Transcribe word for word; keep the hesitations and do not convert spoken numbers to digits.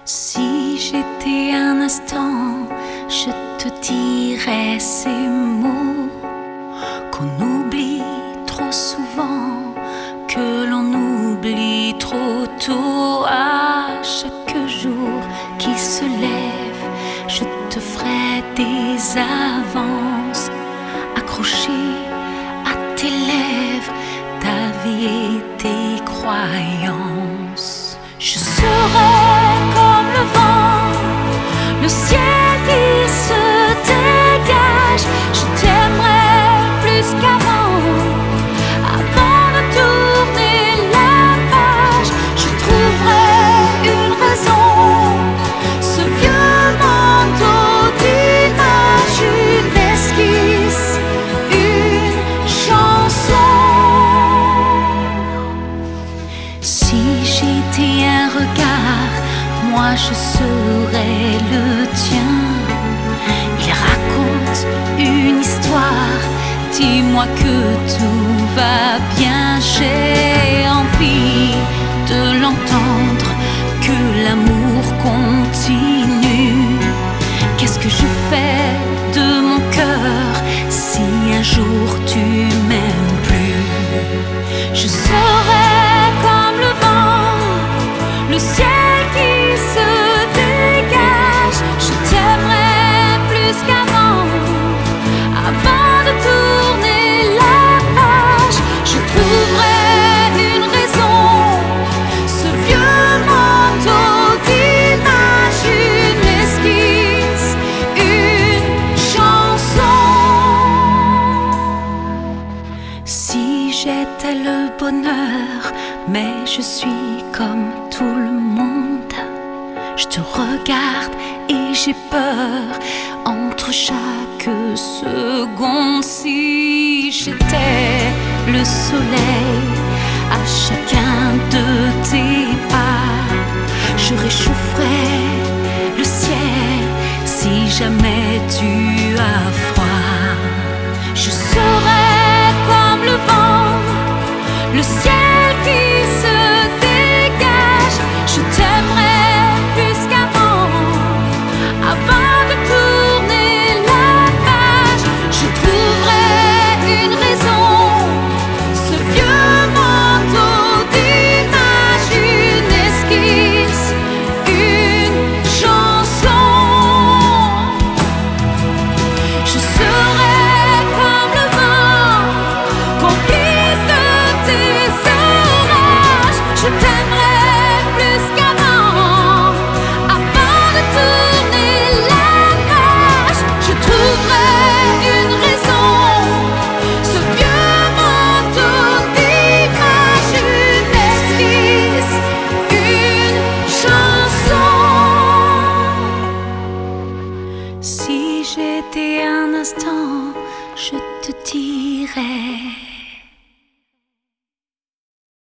Si j'étais un instant, je te dirais ces mots qu'on oublie trop souvent, que l'on oublie trop tôt. À chaque jour qui se lève, je te ferai des avances, accrochées à tes lèvres, ta vie et tes croyances. Je serai comme le vent, le ciel qui se dégage. Je t'aimerai plus qu'avant, avant de tourner la page. Je trouverai une raison, ce vieux manteau d'image, une esquisse, une chanson. Si j'étais un regard, moi je serais le tien. Il raconte une histoire, dis-moi que tout va bien. J'ai envie de l'entendre, que l'amour continue. Qu'est-ce que je fais de mon cœur si un jour tu m'aimes plus? Je serai comme le vent, le ciel qui se dégage. Je t'aimerai plus qu'avant, avant de tourner la page. Je trouverai une raison, ce vieux manteau d'image, une esquisse, une chanson. Si j'étais le bonheur, mais je suis comme tout le monde. Je te regarde et j'ai peur entre chaque seconde. Si j'étais le soleil à chacun de tes pas, je réchaufferais le ciel si jamais tu as froid. Je serai comme le vent, le ciel qui se dégage. Je t'aimerai plus qu'avant, avant de tourner la page. Je trouverai une raison, ce vieux manteau d'image, une esquisse, une chanson. Je serai comme le vent, complice de tes orages. Je t'aimerai plus qu'avant, avant de tourner la page. Je trouverai une raison, ce vieux manteau d'image, une esquisse, une chanson. Si j'étais un instant, je te dirais